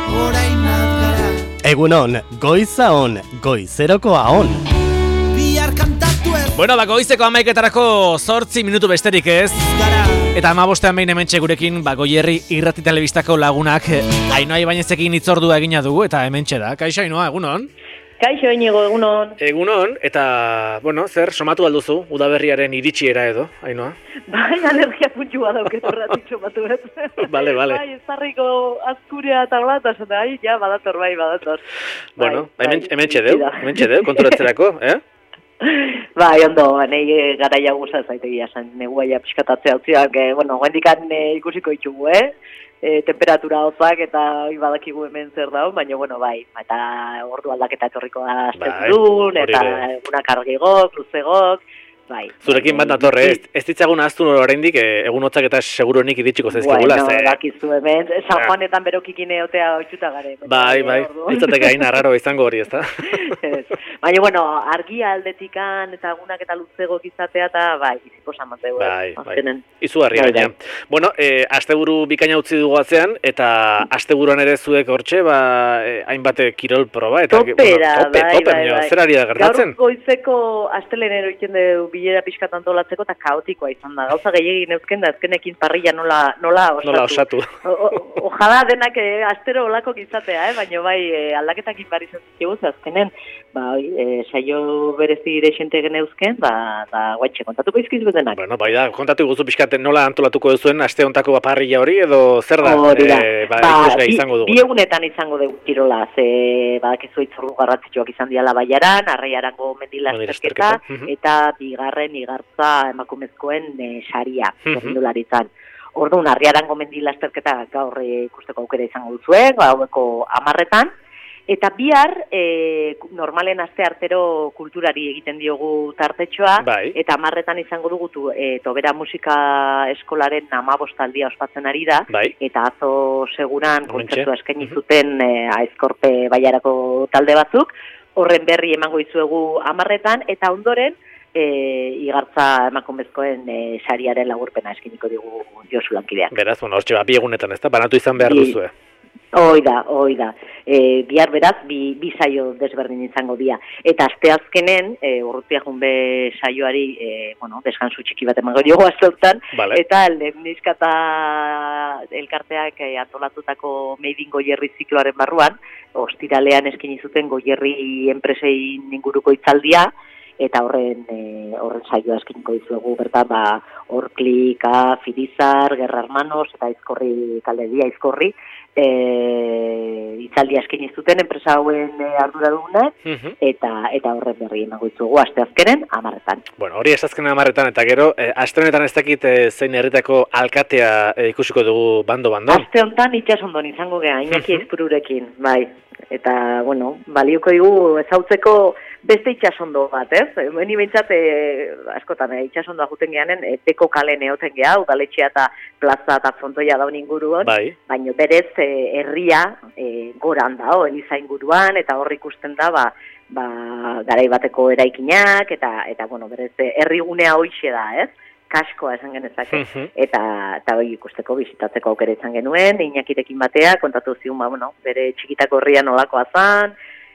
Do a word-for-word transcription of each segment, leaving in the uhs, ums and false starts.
orain nazgara. Egunon, goiza on, goizerokoa on. Bihar kantatu ez Bueno, ba, goizeko hamaiketarako zortzi minutu besterik ez. gara. Eta hamabostean behin hementxe gurekin, ba, Goierri irrati telebistako lagunak Ainhoa Ibainezekin hitzordua egina dugu, eta hementxe da. Kaixo, Ainhoa, egunon? Kaixo, Inigo, egunon. Egunon, eta, bueno, zer, somatu alduzu, udaberriaren iritsiera edo, Ainhoa? Bai, alergia puntua dauket horretik somatu ez. Bale, bale. Bai, ezarriko azkurea eta hola, eta zata, ai, ja, badator, bai, badator. Bueno, bai, hemen, bai, hementxe deu, da. hementxe deu, konturatzerako, eh? Bai, ondo, nahi garaia guza zaitegia zen, neguaia pixkatatzea utziak, eh, bueno, guendikan eh, ikusiko ditugu, eh? E, temperatura hotzak eta hori badakigu hemen zer dago, baina, bueno, bai, eta ordu aldaketa etorriko da Bai, duen, eta hori egunak argigok, luzegok, bai. Zurekin bat datorre, ez, ez ditzagun ahaztu oraindik, eh, egun hotzak eta seguruenik iritsiko zaizkigula, Bueno, ze... dakizu hemen, San Juanetan berokikin eotea oitzuta gare. Bai, bai, litzateke hain arraro izango hori, ezta? Baina, bueno, argia aldetikan eta egunak eta luzegok izatea eta bai, iziposan mateu. Bai, bai, azkenen. izugarri Bai, gaina. Bueno, eh, asteburu bikaina utzi dugu atzean, eta asteburuan ere zuek hortxe, ba, eh, hainbat kirol proba, eta... Topera, bueno, tope, bai, tope, bai, baina bai. zer ari da gertatzen? Gaur goizeko astelenero egiten du bilera pixkat antolatzeko eta kaotikoa izan da. Gauza gehiagin neuzken da azkenekin parrilla nola, nola osatu. Nola osatu. O, o, ojala denak eh, astero olako izatea, eh? Baina bai eh, aldaketakin bari zentzigu, azkenen, ba, oi, eh, saio berezi direxente geneuzken, ba, da guaitxe kontatuko izkizu denak. Bueno, bai da, kontatu guzu pixkaten nola antolatuko duzuen aste hontako parrilla hori, edo zer da? Hori da. Eh, ba, Ba, ikusgai bi, izango dugu. bi egunetan izango dugu kirola, ze badakizu itzordu garrantzitsuak izan diala Baiaran, Arraiarango mendilasterketa, Mhm. eta bigarren igartza emakumezkoen e, saria, Mhm. txirrindularitzan. Orduan, Arraiarango mendilasterketa gaur e, ikusteko aukera izango duzuen, gaueko hamarretan, eta bihar, e, normalen aste artero kulturari egiten diogu tartetxoa, Bai. eta hamarretan izango dugu tu, e, Tobera Musika Eskolaren amabostaldia ospatzen ari da, Bai. eta atzo seguran Hementxe. kontzertua eskaini zuten e, Aizkorpe Baiarako talde batzuk, horren berri emango dizuegu hamarretan, eta ondoren, e, igartza emakumezkoen e, sariaren lagurpena eskiniko digu Josu lankideak. Beraz, bueno, hortxe ba, bi egunetan, ezta? Banatu izan behar Bi- duzue. Hoi da, hoi da. E, bihar beraz, bi, bi saio desberdin izango dira. Eta asteazkenen, e, urrutia junbe saioari, e, bueno, deskansu txiki bat emango diogu asteotan, Vale. eta Lemniskata elkarteak e, antolatutako Made in Goierri zikloaren barruan, ostiralean eskaini zuten Goierri enpresein inguruko hitzaldia, eta horren e, horren saioa eskiniko dizuegu, bertan, ba, Orklika, Firizar, Gerra Hermanos, eta Aizkorri, taldedia Aizkorri, e, hitzaldia eskaini zuten enpresa hauen e, arduradunak, Mhm. eta eta horren berri emango dizuegu asteazkenen hamarretan. Bueno, hori esazkenen amarretan, eta gero, eh, aste honetan ez dakit eh, zein herritako alkatea eh, ikusiko dugu bando-bando. Aste honetan itxasondon izango geha, Iñaki Mhm. Aizpururekin, bai. Eta, bueno, balioko dugu ezautzeko beste itxasondo bat, ez? Heni behintzat, e, askotan, e, itxasondoa juten gehanen, e, beko kalen eoten geha, udaletxea eta plaza eta frontoia daun inguruan, Bai. baina berez e, herria e, goran da, o, Eliza inguruan, eta hor ikusten da, ba, ba, garai bateko eraikinak, eta, eta bueno, berez, e, herrigunea hoixe da, ez? Kaskoa esan genezake, Mhm. eta eta hori ikusteko, bisitatzeko aukera izan genuen, Iñakirekin batea, kontatu zigun, ba, bueno, bere txikitako herria nolakoa zan,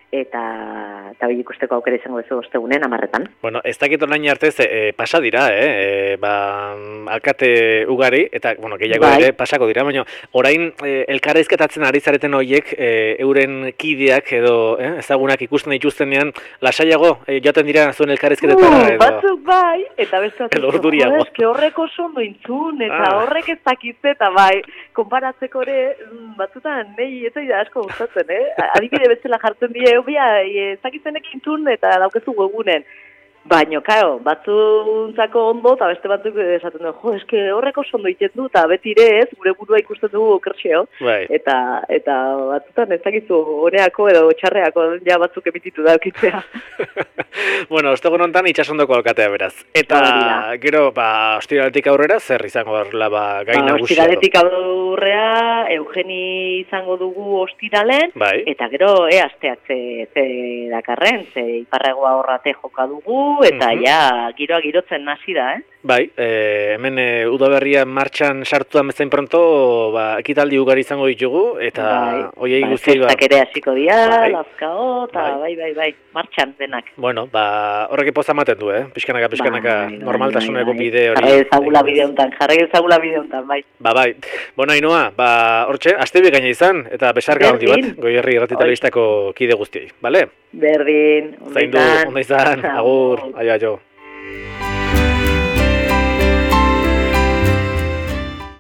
eta eta hori ikusteko aukera izango duzu ostegunen hamarretan. Bueno, ez dakit orain arte ze, e, pasa dira, eh? E, ba, alkate ugari, eta, bueno, gehiago Bai. ere pasako dira, baina orain e, elkarrizketatzen ari zareten horiek, e, euren kideak edo eh, ezagunak ikusten dituztenean, lasaiago e, joaten dira zuen elkarrizketetara, Uh, edo... batzuk bai, eta beste batzuk, Edo orduriago. "Jo, eske horrek oso ondo intzun, eta Ah. horrek ez dakitze, eta bai, konparatzeko ere, mm, batzutan, nahi ez da asko gustatzen, eh? Adibide bezala jartzen die, obia, ez dakitzenek intzun, eta daukezu webunen. Baina, karo, batzuntzako ondo, eta beste batzuk esaten du, jo, eske horrek oso ondo iten du, eta betire ez, gure burua ikusten dugu okerxeo. Bai. Eta, eta batzutan ez dakizu honeako edo txarreako ja batzuk emititu daukitzea. Bueno, ostegun honetan itxasondoko alkatea beraz. Eta Hori da. gero, ba, ostiraletik aurrera, zer izango darla, ba, gai Ba, nagusia. ostiraletik aurrea, Eugeni izango dugu ostiralen, Bai. eta gero, e, asteak ze, ze dakarren, ze iparragoa horrate joka dugu, dugu, eta Mhm. ja, giroa girotzen hasi da, eh? Bai, e, hemen e, udaberria martxan sartuan bezain pronto, ba, ekitaldi ugari izango ditugu, eta Bai, hoiei bai, guztiei, ba, festak ere hasiko dira, Bai. lazkao, eta Bai. bai, bai, bai, martxan denak. bueno, ba, horrek poza ematen du, eh? Pixkanaka, pixkanaka, Bai, bai, normaltasuneko bai, bai. bide hori. Jarrai ezagula bide hontan, jarrai ezagula bide hontan, bai. Ba, bai. Bueno, Ainoa, ba, hortxe, aste bikaina izan, eta besarka handi bat, Berdin. Goierri irratitelebistako kide guztiei, bale? Berdin, ondo Zaindu, izan. ondo izan, agur, aio, aio.